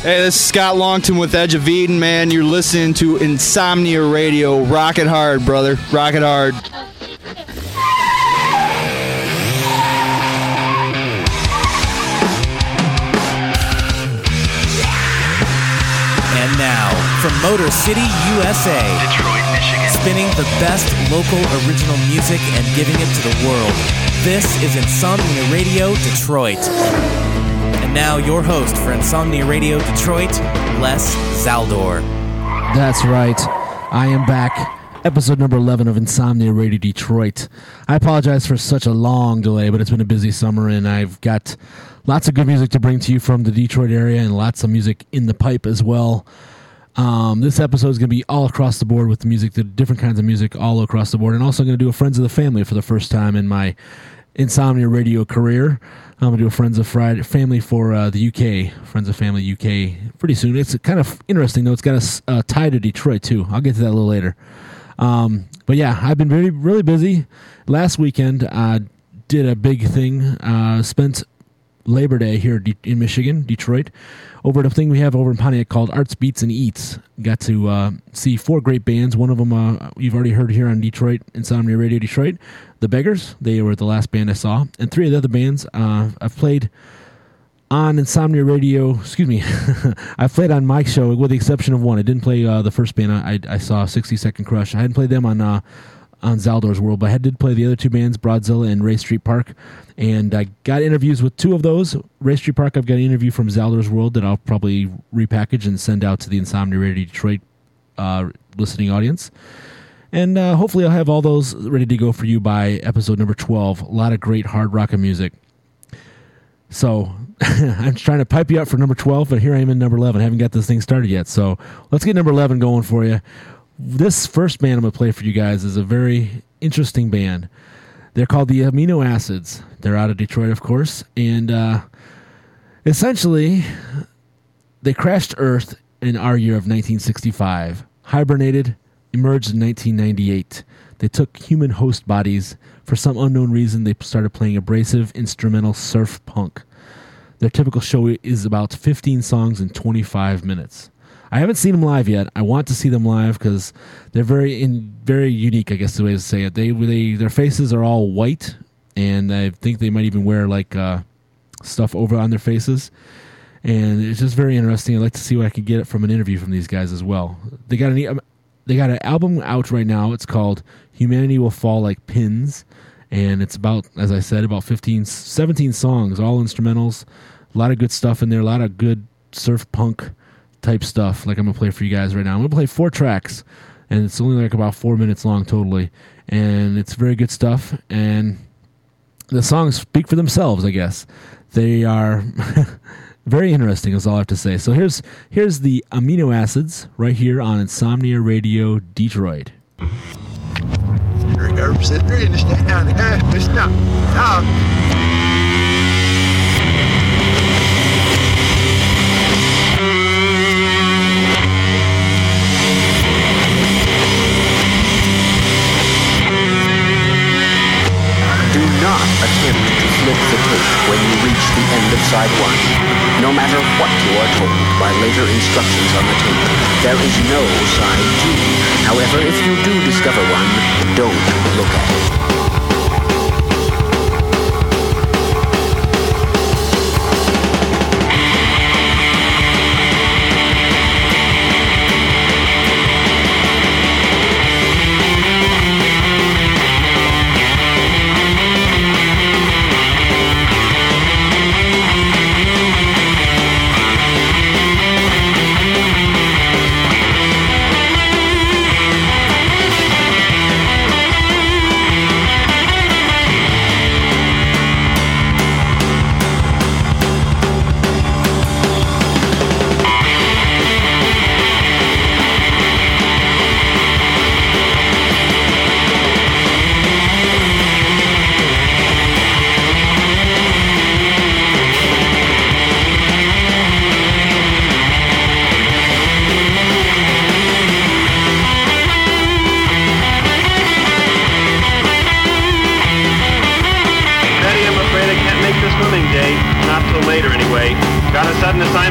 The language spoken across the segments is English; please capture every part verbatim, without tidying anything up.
Hey, this is Scott Longton with Edge of Eden, man. You're listening to Insomnia Radio. Rock it hard, brother. Rock it hard. And now, from Motor City, U S A, Detroit, Michigan, spinning the best local original music and giving it to the world. This is Insomnia Radio Detroit. And now, your host for Insomnia Radio Detroit, Les Zaldor. That's right. I am back. Episode number eleven of Insomnia Radio Detroit. I apologize for such a long delay, but it's been a busy summer, and I've got lots of good music to bring to you from the Detroit area and lots of music in the pipe as well. Um, this episode is going to be all across the board with the music, the different kinds of music all across the board, and also going to do a Friends of the Family for the first time in my Insomnia Radio career. I'm going to do a Friends of Friday Family for uh, the U K, Friends of Family U K, pretty soon. It's kind of interesting, though. It's got a uh, tie to Detroit, too. I'll get to that a little later. Um, but yeah, I've been very, really busy. Last weekend, I uh, did a big thing, uh, spent Labor Day here in Michigan, Detroit, over at a thing we have over in Pontiac called Arts, Beats, and Eats. Got to uh, see four great bands. One of them uh, you've already heard here on Detroit, Insomnia Radio Detroit, The Beggars. They were the last band I saw. And three of the other bands uh, I've played on Insomnia Radio, excuse me, I played on Mike's show with the exception of one. I didn't play uh, the first band I, I saw, sixty Second Crush. I hadn't played them on uh, on Zaldor's World, but I did play the other two bands, Broadzilla and Ray Street Park, and I got interviews with two of those. Ray Street Park, I've got an interview from Zaldor's World that I'll probably repackage and send out to the Insomnia Radio Detroit uh, listening audience. And uh, hopefully I'll have all those ready to go for you by episode number twelve. A lot of great hard rock and music. So I'm trying to pipe you up for number twelve, but here I am in number eleven. I haven't got this thing started yet. So let's get number eleven going for you. This first band I'm going to play for you guys is a very interesting band. They're called the Amino Acids. They're out of Detroit, of course. And uh, essentially, they crashed Earth in our year of nineteen sixty-five, hibernated, emerged in nineteen ninety-eight. They took human host bodies. For some unknown reason, they started playing abrasive instrumental surf punk. Their typical show is about fifteen songs in twenty-five minutes. I haven't seen them live yet. I want to see them live because they're very in, very unique, I guess the way to say it. They, they Their faces are all white, and I think they might even wear like uh, stuff over on their faces. And it's just very interesting. I'd like to see what I could get from an interview from these guys as well. They got an, they got an album out right now. It's called Humanity Will Fall Like Pins. And it's about, as I said, about fifteen, seventeen songs, all instrumentals. A lot of good stuff in there, a lot of good surf punk type stuff like I'm going to play for you guys right now. I'm going to play four tracks, and it's only like about four minutes long totally. And it's very good stuff. And the songs speak for themselves, I guess. They are very interesting is all I have to say. So here's here's the Amino Acids right here on Insomnia Radio Detroit. Do not attempt to flip the tape when you reach the end of side one. No matter what you are told by later instructions on the tape, there is no side two. However, if you do discover one, don't look at it.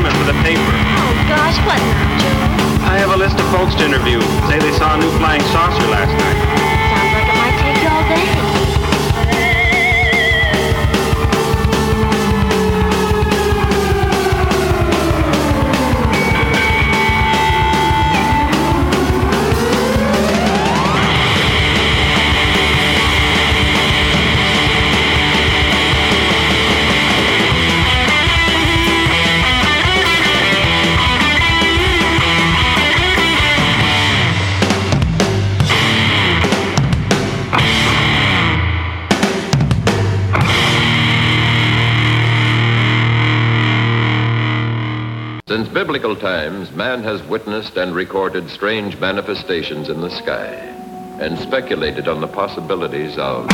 assignment for the paper. Oh, gosh, what now, Joe? I have a list of folks to interview. Say they saw a new flying saucer last night. Sounds like it might take you all day. Since biblical times, man has witnessed and recorded strange manifestations in the sky and speculated on the possibilities of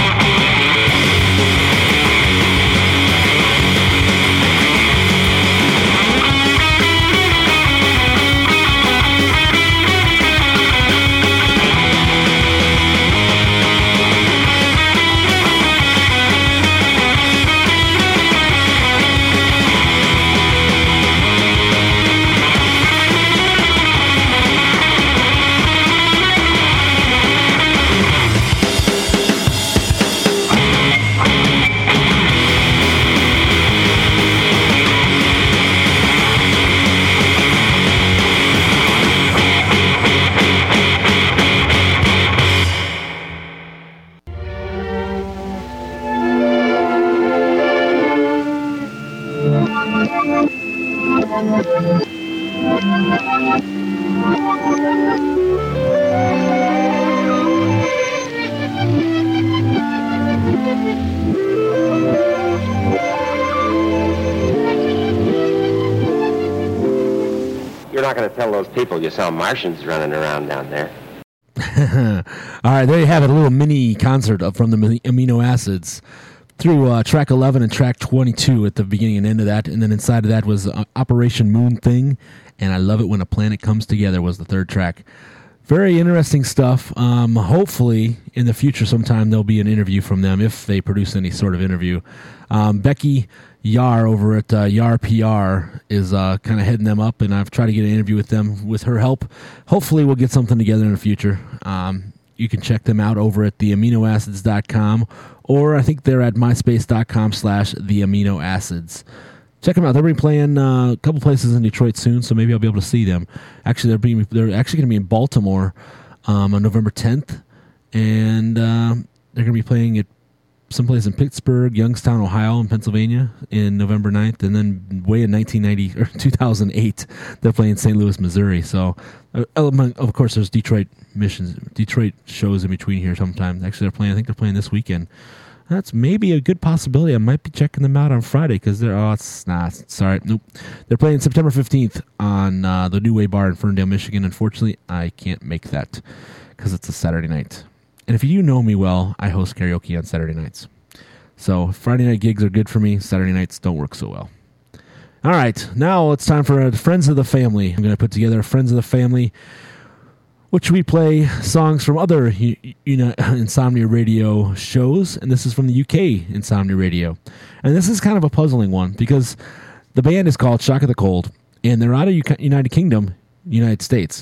You're not going to tell those people you saw Martians running around down there. All right, there you have it, a little mini concert of- from the Ami- Amino Acids through uh, track eleven and track twenty-two at the beginning and end of that, and then inside of that was uh, Operation Moon Thing, and I Love It When a Planet Comes Together was the third track. Very interesting stuff. Um, hopefully, in the future sometime, there'll be an interview from them if they produce any sort of interview. Um, Becky Yar over at uh, Yar P R is uh, kind of heading them up, and I've tried to get an interview with them with her help. Hopefully, we'll get something together in the future. Um, you can check them out over at the amino acids dot com, or I think they're at myspace dot com slash the amino acids. Check them out. They'll be playing uh, a couple places in Detroit soon, so maybe I'll be able to see them. Actually, they're being, they're actually going to be in Baltimore um, on November tenth, and uh, they're going to be playing at someplace in Pittsburgh, Youngstown, Ohio, and Pennsylvania in November ninth, and then way in nineteen ninety or two thousand eight, they're playing Saint Louis, Missouri. So, uh, of course, there's Detroit missions, Detroit shows in between here sometime. Actually, they're playing. I think they're playing this weekend. That's maybe a good possibility. I might be checking them out on Friday because they're, oh, it's nah, sorry. Nope. They're playing September fifteenth on uh, the New Way Bar in Ferndale, Michigan. Unfortunately, I can't make that because it's a Saturday night. And if you know me well, I host karaoke on Saturday nights. So Friday night gigs are good for me. Saturday nights don't work so well. All right. Now it's time for uh, Friends of the Family. I'm going to put together Friends of the Family, which we play songs from other you know, Insomnia Radio shows, and this is from the U K Insomnia Radio. And this is kind of a puzzling one, because the band is called Shock of the Cold, and they're out of U- United Kingdom, United States.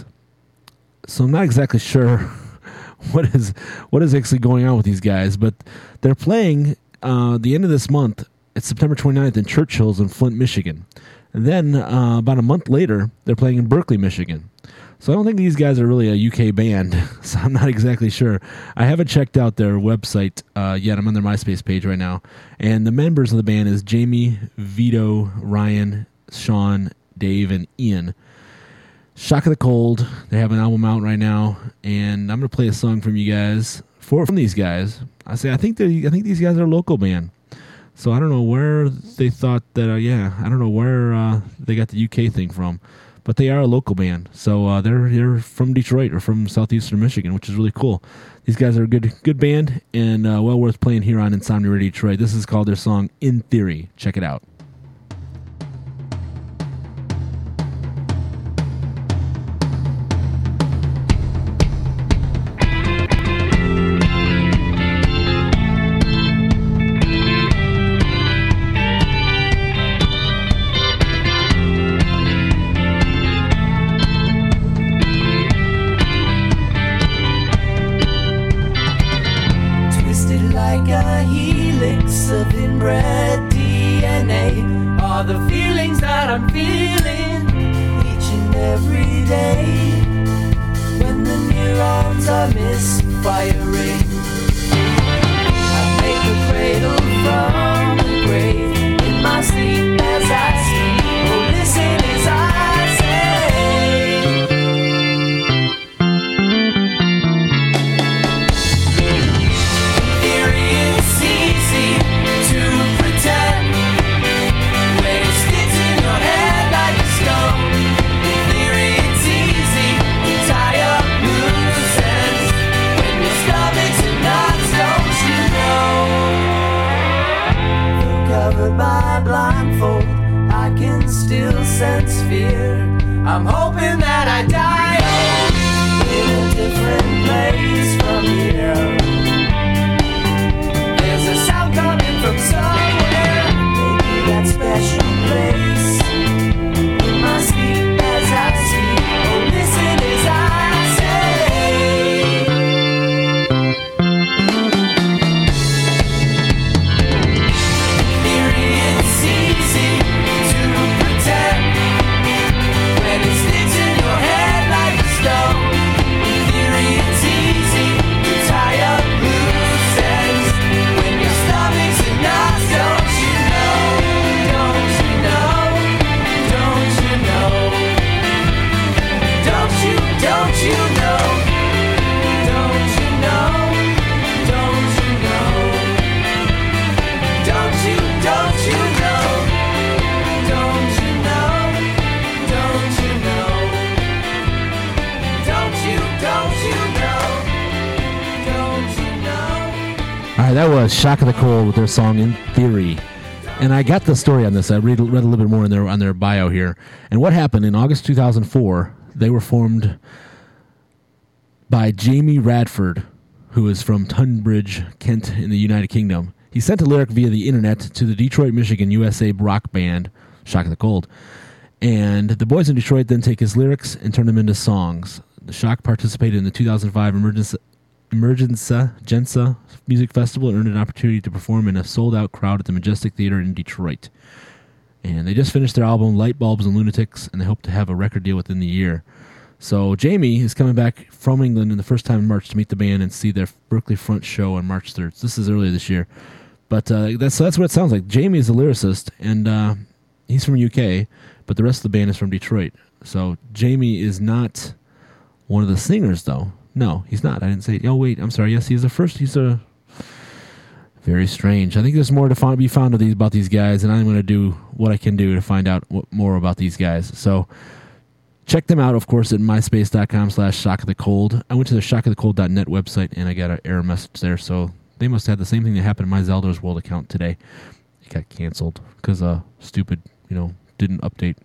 So I'm not exactly sure what is what is actually going on with these guys, but they're playing uh, the end of this month, it's September twenty-ninth, in Churchill's in Flint, Michigan. And then uh, about a month later, they're playing in Berkeley, Michigan. So I don't think these guys are really a U K band, so I'm not exactly sure. I haven't checked out their website uh, yet. I'm on their MySpace page right now. And the members of the band is Jamie, Vito, Ryan, Sean, Dave, and Ian. Shock of the Cold. They have an album out right now, and I'm going to play a song from you guys, for, from these guys. I say I think they, I think these guys are a local band. So I don't know where they thought that, uh, yeah, I don't know where uh, they got the U K thing from. But they are a local band, so uh, they're they're from Detroit or from southeastern Michigan, which is really cool. These guys are a good good band and uh, well worth playing here on Insomnia Radio Detroit. This is called their song In Theory. Check it out. I'm feeling each and every day when the neurons are misfiring. I make a cradle from the grave in my sleep as I sleep. Oh, listen as I by blindfold, I can still sense fear. I'm hoping that I die in a different place from here. There's a sound coming from somewhere, maybe that special place in my sleep as I sleep. Oh, listen as I That was Shock of the Cold with their song In Theory. And I got the story on this. I read, read a little bit more in their, on their bio here. And what happened in August two thousand four, they were formed by Jamie Radford, who is from Tunbridge, Kent in the United Kingdom. He sent a lyric via the internet to the Detroit, Michigan U S A rock band, Shock of the Cold. And the boys in Detroit then take his lyrics and turn them into songs. The Shock participated in the two thousand five Emergency Emergenza Gensa Music Festival and earned an opportunity to perform in a sold-out crowd at the Majestic Theater in Detroit. And they just finished their album Light Bulbs and Lunatics, and they hope to have a record deal within the year. So Jamie is coming back from England in the first time in March to meet the band and see their Berkeley Front show on March third. So this is earlier this year. But uh, that's, so that's what it sounds like. Jamie is a lyricist, and uh, he's from U K, but the rest of the band is from Detroit. So Jamie is not one of the singers, though. No, he's not. I didn't say. Oh, wait. I'm sorry. Yes, he's the first. He's a very strange. I think there's more to find, be found of these about these guys, and I'm going to do what I can do to find out what, more about these guys. So check them out, of course, at myspace.com slash shock of the cold. I went to the shock of the cold dot net website, and I got an error message there. So they must have had the same thing that happened in my Zelda's World account today. It got canceled because uh, stupid, you know, didn't update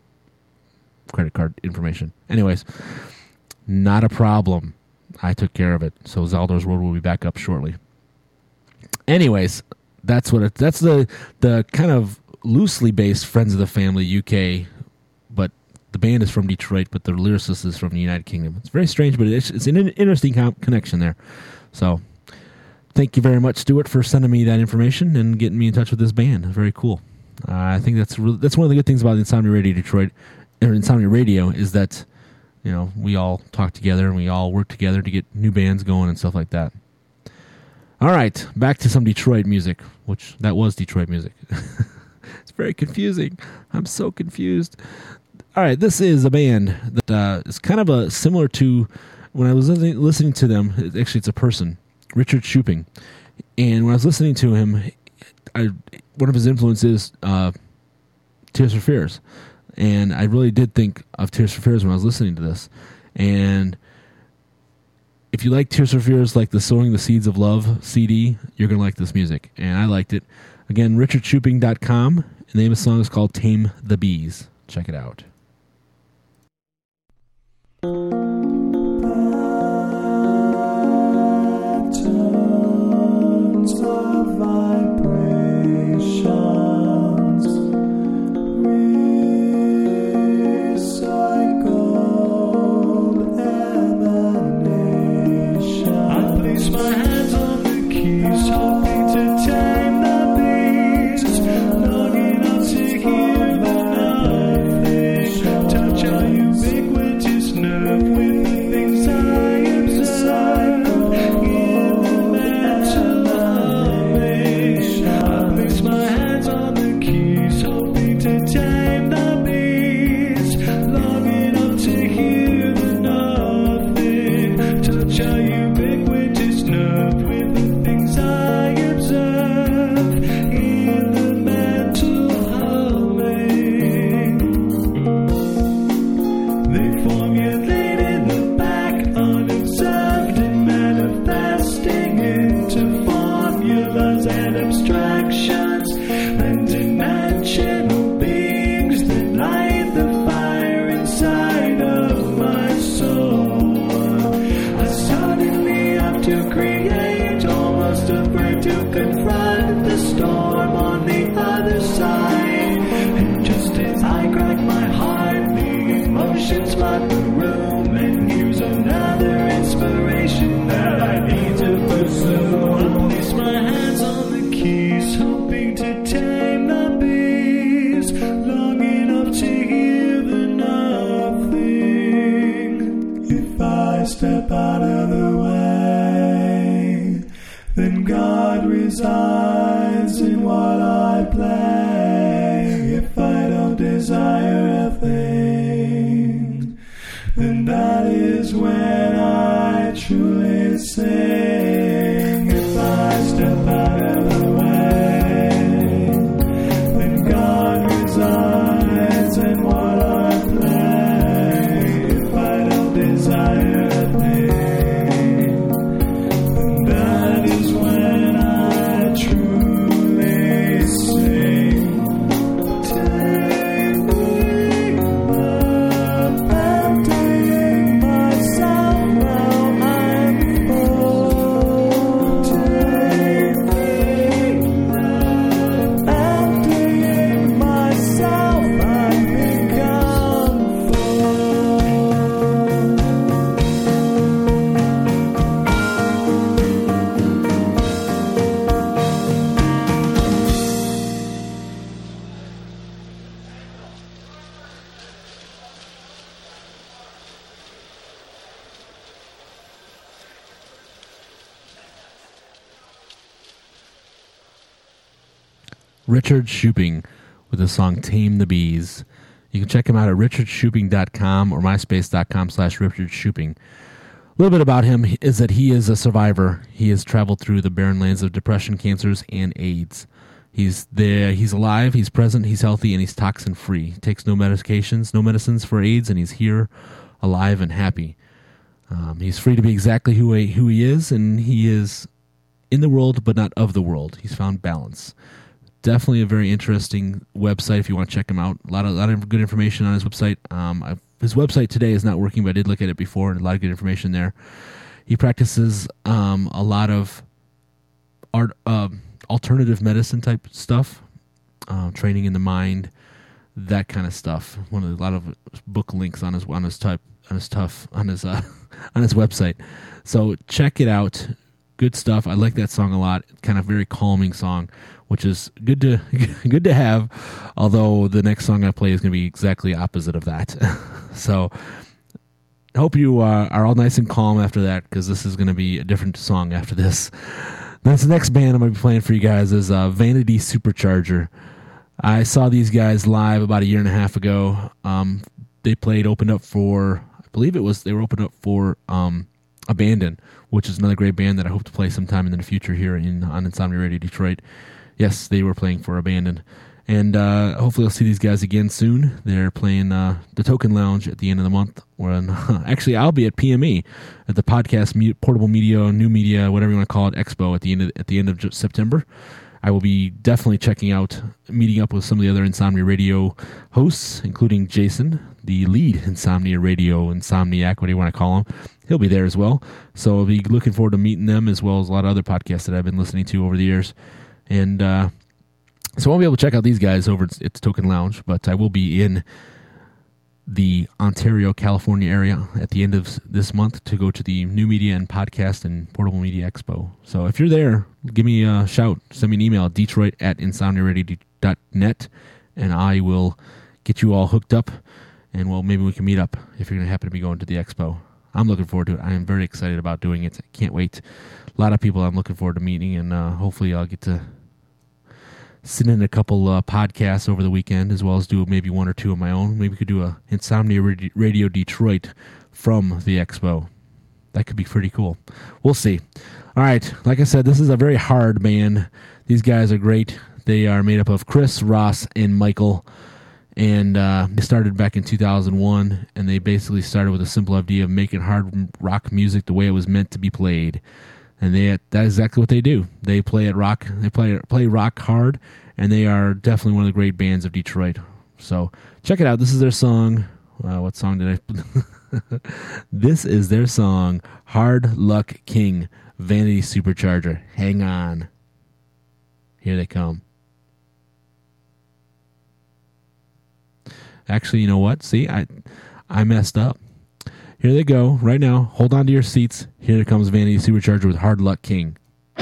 credit card information. Anyways, not a problem. I took care of it. So Zaldor's World will be back up shortly. Anyways, that's what it, that's the the kind of loosely based Friends of the Family U K, but the band is from Detroit, but the lyricist is from the United Kingdom. It's very strange, but it's, it's an interesting com- connection there. So thank you very much, Stuart, for sending me that information and getting me in touch with this band. Very cool. Uh, I think that's really, that's one of the good things about Insomnia Radio Detroit, or Insomnia Radio, is that, you know, we all talk together and we all work together to get new bands going and stuff like that. All right, back to some Detroit music, which that was Detroit music. It's very confusing. I'm so confused. All right, this is a band that uh, is kind of a similar to when I was listening to them. Actually, it's a person, Richard Shuping. And when I was listening to him, I, one of his influences, uh, Tears for Fears. And I really did think of Tears for Fears when I was listening to this. And if you like Tears for Fears, like the Sowing the Seeds of Love C D, you're going to like this music. And I liked it. Again, richard shuping dot com. And the name of the song is called Tame the Bees. Check it out. Patterns of vibrations, recycled emanation. I place my hands on the keys, hoping to tame the bees, long enough to hear the night. light the room, and here's another inspiration that I need to pursue. I'll place my hands on the keys, hoping to tame the bees, long enough to hear the nothing. If I step out of the way, then God resides in what I play. If I don't desire a thing, then that is when I truly sing. If I step out of the way, then God resides in what I play. If I don't desire a thing, then that is when I truly sing. Take me up, emptying myself, now I'm full. Take me up, emptying myself, I've become full. Richard Shuping with the song Tame the Bees. You can check him out at richard shuping dot com or myspace dot com slash richard shuping. A little bit about him is that he is a survivor. He has traveled through the barren lands of depression, cancers, and AIDS. He's there. He's alive. He's present. He's healthy, and he's toxin free. He takes no medications, no medicines for AIDS, and he's here, alive and happy. Um, he's free to be exactly who he, who he is, and he is in the world, but not of the world. He's found balance. Definitely a very interesting website if you want to check him out. A lot of, a lot of good information on his website. Um, I've, his website today is not working, but I did look at it before, and a lot of good information there. He practices um, a lot of art, uh, alternative medicine type stuff, uh, training in the mind, that kind of stuff. One of the, a lot of book links on his on his type on his tough on his uh, on his website. So check it out. Good stuff. I like that song a lot. Kind of very calming song, which is good to good to have. Although the next song I play is going to be exactly opposite of that. So I hope you uh, are all nice and calm after that, because this is going to be a different song after this. This next band I'm going to be playing for you guys is uh, Vanity Supercharger. I saw these guys live about a year and a half ago. Um, they played, opened up for, I believe it was, they were opened up for um, Abandon, which is another great band that I hope to play sometime in the future here in on Insomnia Radio Detroit. Yes, they were playing for Abandon. And uh, hopefully I'll see these guys again soon. They're playing uh, the Token Lounge at the end of the month. When, actually, I'll be at P M E, at the Podcast Me- Portable Media, New Media, whatever you want to call it, Expo at the end of, at the end of September. I will be definitely checking out, meeting up with some of the other Insomnia Radio hosts, including Jason, the lead Insomnia Radio Insomniac, what do you want to call him. He'll be there as well. So I'll be looking forward to meeting them, as well as a lot of other podcasts that I've been listening to over the years. And uh, so I won't be able to check out these guys over at its Token Lounge, but I will be in the Ontario, California area at the end of this month to go to the New Media and Podcast and Portable Media Expo. So if you're there, give me a shout. Send me an email, detroit at insomnia radio dot net, and I will get you all hooked up, and, well, maybe we can meet up if you're going to happen to be going to the Expo. I'm looking forward to it. I am very excited about doing it. I can't wait. A lot of people I'm looking forward to meeting, and uh, hopefully I'll get to sit in a couple uh, podcasts over the weekend, as well as do maybe one or two of my own. Maybe we could do a Insomnia Radio Detroit from the Expo. That could be pretty cool. We'll see. All right. Like I said, this is a very hard band. These guys are great. They are made up of Chris, Ross, and Michael. And uh, they started back in two thousand one, and they basically started with a simple idea of making hard rock music the way it was meant to be played. And they that's exactly what they do. They play it rock. They play play rock hard, and they are definitely one of the great bands of Detroit. So check it out. This is their song. Uh, what song did I? This is their song, "Hard Luck King," Vanity Supercharger. Hang on. Here they come. Actually, you know what? See, I I messed up. Here they go. Right now, hold on to your seats. Here comes Vanity Supercharger with Hard Luck King.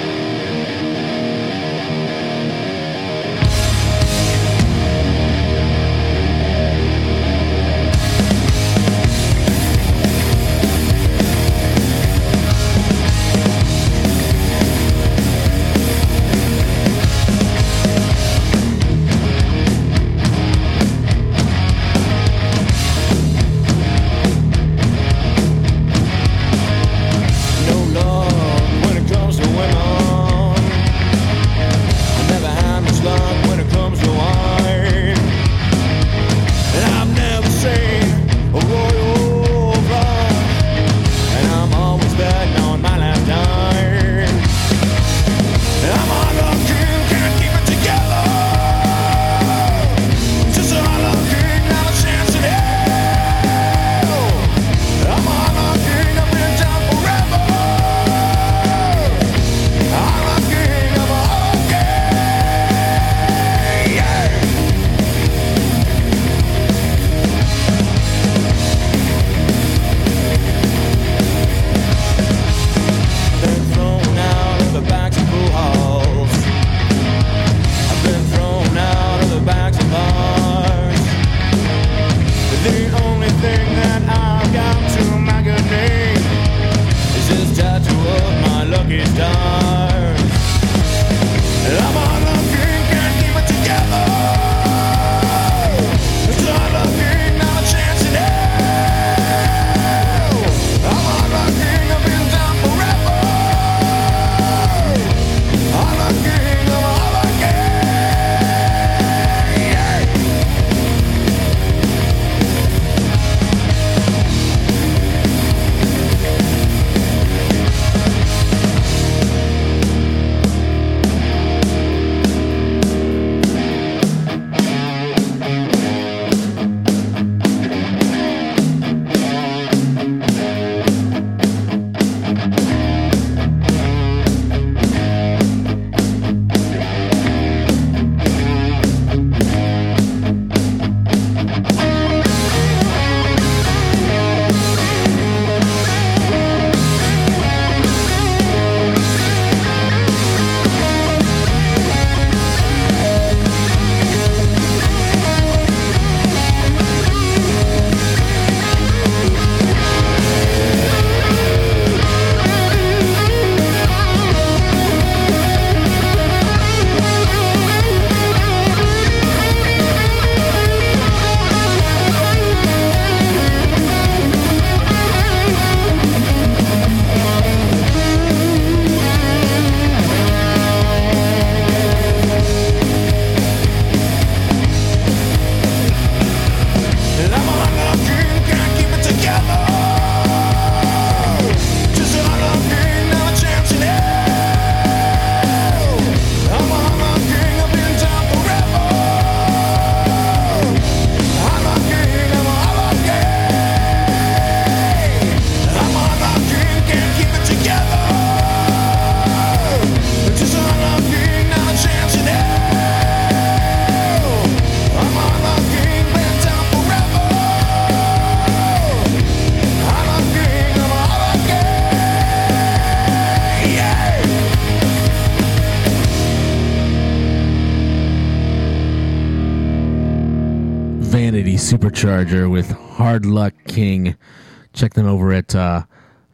Vanity Supercharger with Hard Luck King. Check them over at uh,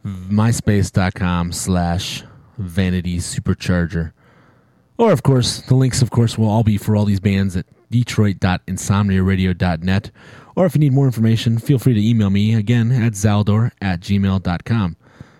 myspace.com slash Vanity Supercharger. Or, of course, the links, of course, will all be for all these bands at detroit dot insomnia radio dot net. Or if you need more information, feel free to email me, again, at zaldor at gmail dot com.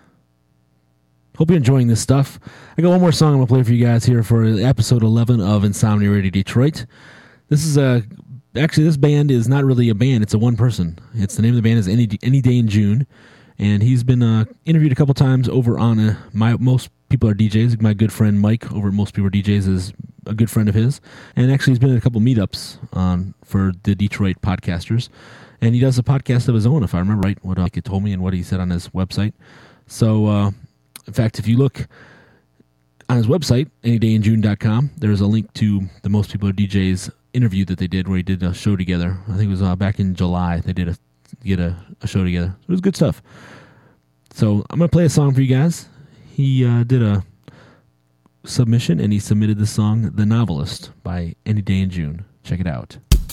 Hope you're enjoying this stuff. I got one more song I'm going to play for you guys here for episode eleven of Insomnia Radio Detroit. This is a... Actually, this band is not really a band. It's a one person. It's the name of the band is Any Any Day in June, and he's been uh, interviewed a couple times over on uh, my Most People Are D Js. My good friend Mike over at Most People Are D Js is a good friend of his, and actually he's been in a couple meetups um, for the Detroit podcasters, and he does a podcast of his own, if I remember right, what uh, he told me and what he said on his website. So, uh, in fact, if you look on his website, any day in june dot com, there's a link to the Most People Are D Js interview that they did where he did a show together. I think it was uh, back in July. They did a get a, a show together. It was good stuff. So I'm going to play a song for you guys. He uh, did a submission, and he submitted the song The Novelist by Any Day in June. Check it out.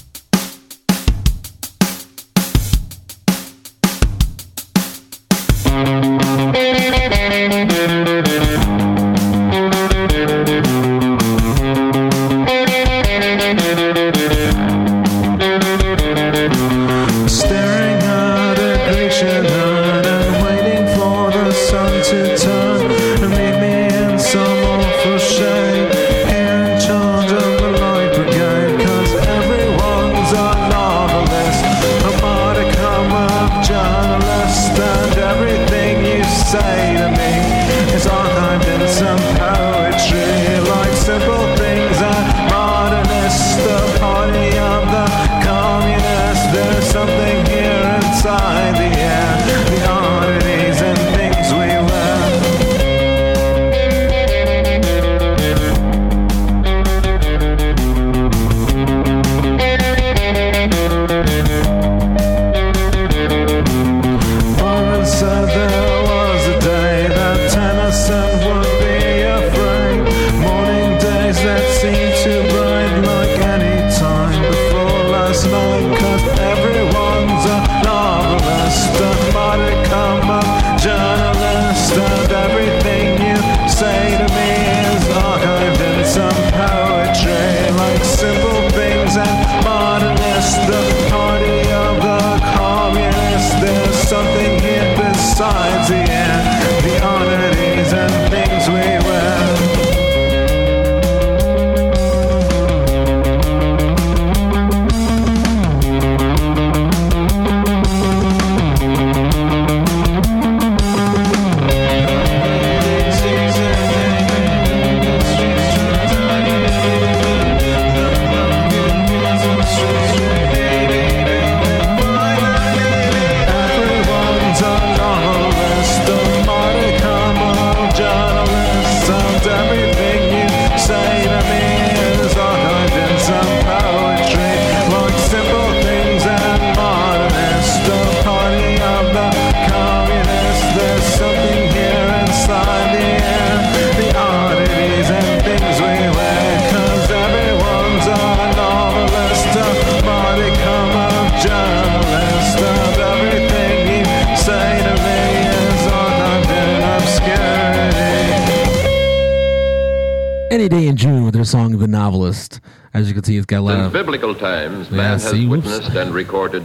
Staring at a glacier night and waiting for the sun to turn and meet me in some awful shade, here in charge of the light brigade, 'cause everyone's a novelist, a modicum of journalist, and everything you say to me is archived in some poetry, like simple things and modernist, the party of the communist. There's something here inside the air, the oddities and things we wear. Warren said there was a day that Tennyson would be afraid, morning days that seem too bright, like any time before last night, 'cause everyone's a novelist, a modicum of journalist, and everything you say to me is archived in some poetry, like simple things and modernist, the party of the communist. There's something here besides the air, the oddities and things we wear. Everyone's a novelist, a modicum of journalist, and everything you say to me is archived in some poetry, like simple things and modernist, the party of the communist. There's something here inside the air, the oddities and things we wear, 'cause everyone's a novelist, a modicum of journalist, and everything you say to me is archived in obscurity. Any Day in June with their song The Novelist. As you can see, it's got a lot Since of... biblical times, Yeah, man has see, whoops. witnessed and recorded.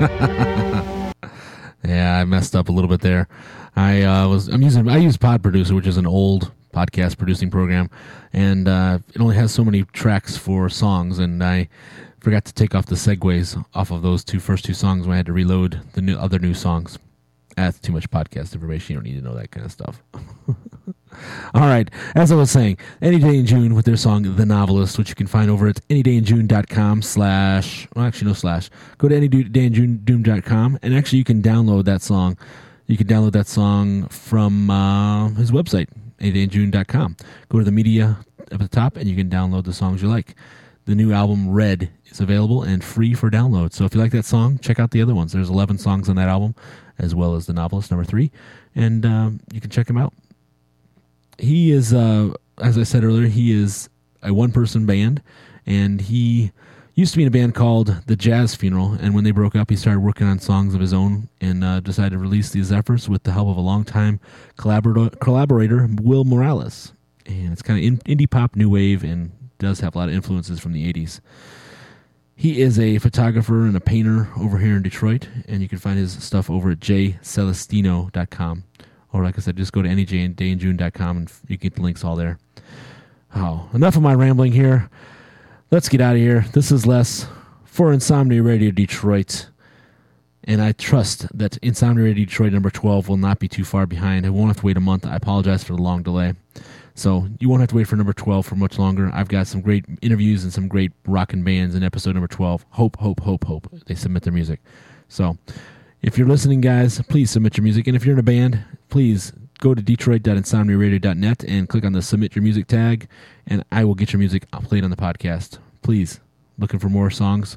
Yeah, I messed up a little bit there. I uh, was I'm using I use Pod Producer, which is an old podcast producing program, and uh, it only has so many tracks for songs, and I forgot to take off the segues off of those two first two songs when I had to reload the new other new songs. That's too much podcast information. You don't need to know that kind of stuff. All right, as I was saying, Any Day in June with their song The Novelist, which you can find over at anydayin june.com slash, well, actually no slash. Go to anydayin june dot com, and actually you can download that song. You can download that song from uh, his website, anydayin june dot com. Go to the media up at the top, and you can download the songs you like. The new album, Red, is available and free for download. So if you like that song, check out the other ones. There's eleven songs on that album, as well as The Novelist, number three, and um, you can check him out. He is, uh, as I said earlier, he is a one-person band, and he used to be in a band called The Jazz Funeral, and when they broke up, he started working on songs of his own and uh, decided to release these efforts with the help of a longtime collabor- collaborator, Will Morales. And it's kind of in- indie pop, new wave, and does have a lot of influences from the eighties. He is a photographer and a painter over here in Detroit, and you can find his stuff over at j celestino dot com. Or like I said, just go to any day in june dot com and you get the links all there. Oh, enough of my rambling here. Let's get out of here. This is Les for Insomnia Radio Detroit. And I trust that Insomnia Radio Detroit number twelve will not be too far behind. I won't have to wait a month. I apologize for the long delay. So you won't have to wait for number twelve for much longer. I've got some great interviews and some great rockin' bands in episode number twelve. Hope, hope, hope, hope they submit their music. So if you're listening, guys, please submit your music. And if you're in a band, please go to detroit dot insomnia radio dot net and click on the Submit Your Music tag, and I will get your music played on the podcast. Please, looking for more songs.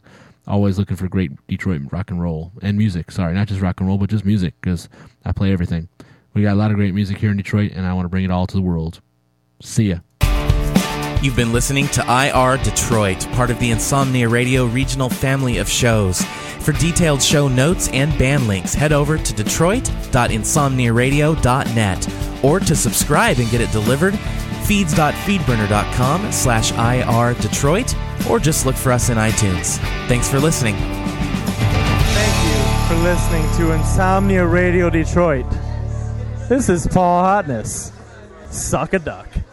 always looking for great Detroit rock and roll and music. Sorry, not just rock and roll, but just music, because I play everything. We got a lot of great music here in Detroit, and I want to bring it all to the world. See ya. You've been listening to I R Detroit, part of the Insomnia Radio regional family of shows. For detailed show notes and band links, head over to detroit dot insomnia radio dot net, or to subscribe and get it delivered, feeds dot feedburner dot com slash I R Detroit, or just look for us in iTunes. Thanks for listening. Thank you for listening to Insomnia Radio Detroit. This is Paul Hotness. Suck a duck.